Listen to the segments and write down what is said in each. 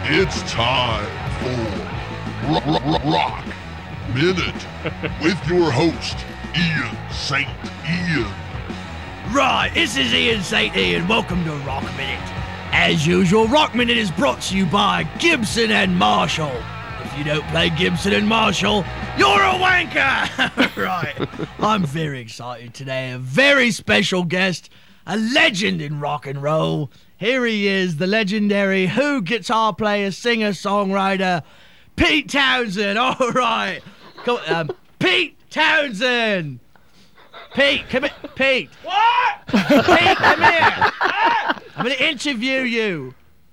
It's time for Rock Minute with your host, Ian St. Ian. Right, this is Ian St. Ian. Welcome to Rock Minute. As usual, Rock Minute is brought to you by Gibson and Marshall. If you don't play Gibson and Marshall, you're a wanker! Right, I'm very excited today. A very special guest, a legend in rock and roll. Here he is, the legendary Who guitar player, singer, songwriter, Pete Townshend. All right, Pete Townshend. Pete, come here. Pete. What? Pete, come here. I'm going to interview you.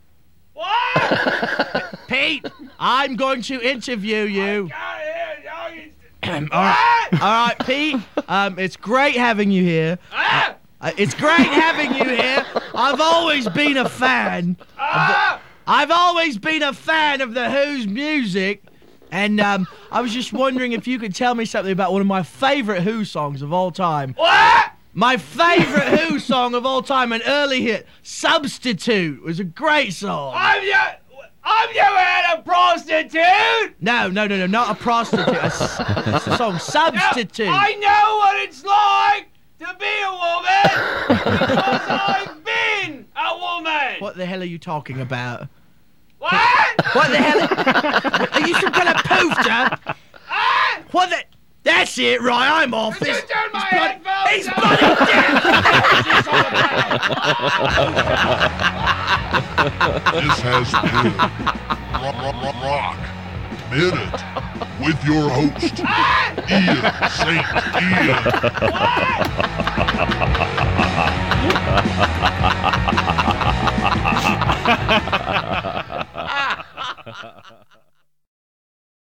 What? Pete, I'm going to interview you. All All right, Pete. It's great having you here. It's great having you here. I've always been a fan. I've always been a fan of the Who's music. And I was just wondering if you could tell me something about one of my favorite Who songs of all time. What? My favorite Who song of all time, an early hit, Substitute, was a great song. Have you ever had a prostitute? No, not a prostitute. It's the song Substitute. I know what it's like to be a woman because I've been a woman. What the hell are you talking about? What? What the hell? Are you some kind of poofter? What the... That's it, right, I'm off. Could you turn my He's headphones bloody dead! This has been Rock Minute with your host, Ian St. Ian.